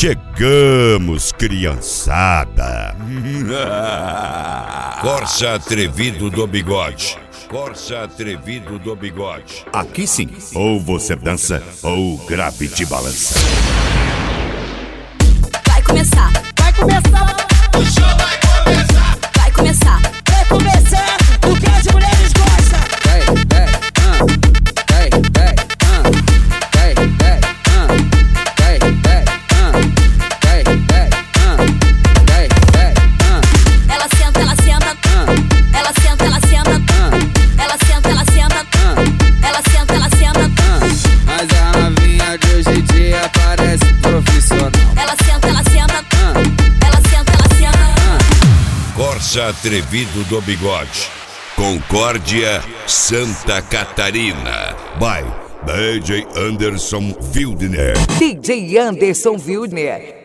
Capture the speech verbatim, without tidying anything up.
Chegamos, criançada. Corsa Atrevido do Bigode. Corsa Atrevido do Bigode. Aqui sim, ou você dança ou o grave te balança. Vai começar, Vai começar, O show vai começar. vai começar. vai começar o que as mulheres gostam. Vai, vai, ah, vai, vai, ah, vai, vai, ah, vai, vai, ah, vai, vai, ah, vai, vai, ah, Ela senta, ela senta, ah, ela senta, ela senta, ah, ela senta, ela senta, ah, ela senta, ela senta, ah. Mas a novinha de hoje em dia parece profissional. ela senta, ela senta, Ah, ela senta, ela senta. Corsa Atrevido do Bigode. Concórdia, Santa Catarina. By D J Anderson Wildner. D J Anderson Wildner.